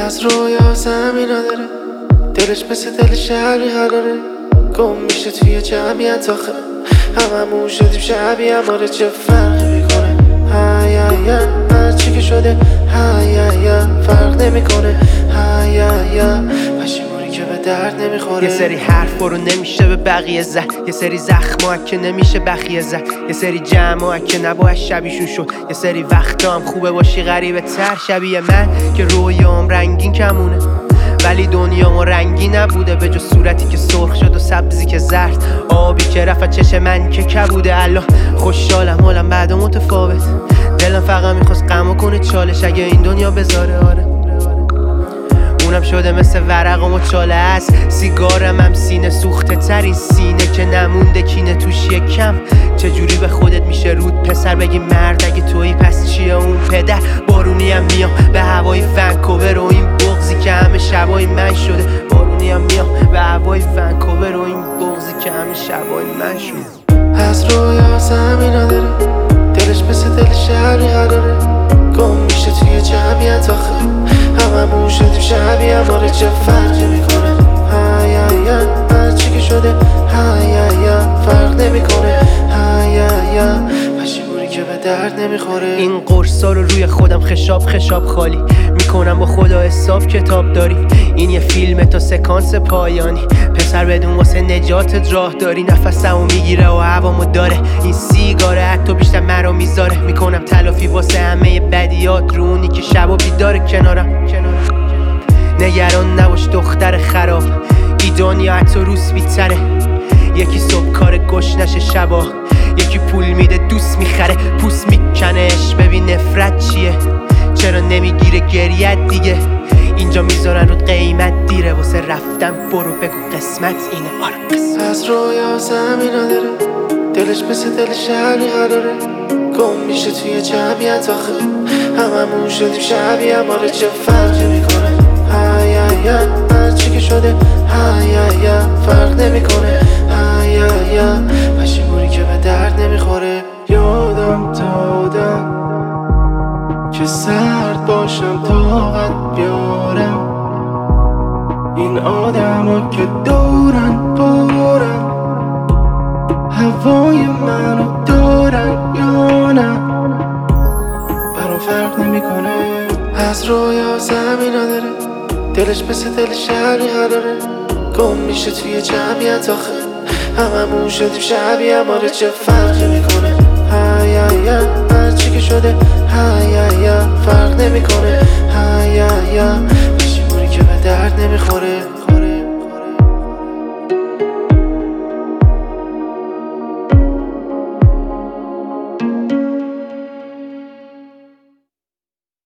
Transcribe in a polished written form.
از رویا زمین نداره، دلش مثل دل شهری قراره گم میشه توی جمعیت آخه هممون شدیم شبیه ماره چه فرقی میکنه هرچی که شده فرق نمیکنه پشیمونی که به درد نمیخوره. یه سری حرف برو نمیشه به بقیه زد، یه سری زخم که نمیشه بخیه زد، یه سری جمع که نباید شبیشون شد، یه سری وقتا هم خوبه باشی غریبه تر شبیه من که رویام رنگین کمونه ولی دنیامو رنگی نبوده به جز صورتی که سرخ شد و سبزی که زرد، آبی که رفت چشم من که کبوده. الان خوشحالم حالم بعد متفاوت، دلم فقط میخواست غمو کنه چالش اگه این دنیا بذاره. آره اونم شده مثل ورق و مچاله است، سیگارم هم سینه سوخته ترین سینه که نمونده کینه توش یکم. چجوری به خودت میشه رود پسر بگی مرد اگه تویی پس چیه اون پدر؟ بارونی هم میام به هوای ونکوور و این بغضی که همه شبای من شده، بارونی هم میام به هوای ونکوور و این بغضی که همه شبای من شده. از رویا زمین نداره، دلش مثل دل شهری قراره گم میشه توی جمعیت آخه هممون شدیم شبیه ماره چه فرقی میکنه هرچی که شده فرق نمیکنه پشیمونی که به درد نمیخوره. این قرصا رو روی خودم خشاب خالی میکنم با خدا حساب کتاب داری. این یه فیلم تا سکانس پایانی، پسر بدون واسه نجاتت راه داری. نفسمو میگیره و هوامو داره این سیگاره، حتی بیشتر مرا میذاره. میکنم تلافی واسه همه بدیات رو اونی که شب و بیداره کنارم. نگران نباش دختر خراب، ای دنیا حتی روز بیتره. یکی صبح کار گوش نشه شبا، یکی پول میده دوست میخره پوست میکنش. ببین نفرت چیه، چرا نمیگیره گریت دیگه؟ اینجا میذارن رو قیمت دیره واسه رفتن برو بگو قسمت اینه. آره قسمت. از رویا زمین نداره، دلش مثل دل شهری قراره گم میشه توی جمعیت آخه هممون شدیم شبیه ماره چه فرقی میکنه هرچی که شده فرق نمیکنه پشیمونی که به درد نمیخوره. یادم دادم که سرد باشم طاقت بیارم، این آدم که دورن بارن هوای منو دارن یا نه برام فرق نمیکنه. از رویا زمین نداره، دلش مثل دل شهری قراره گم میشه توی جمعیت آخه هممون شدیم شبیه ماره چه فرقی میکنه هرچی که شده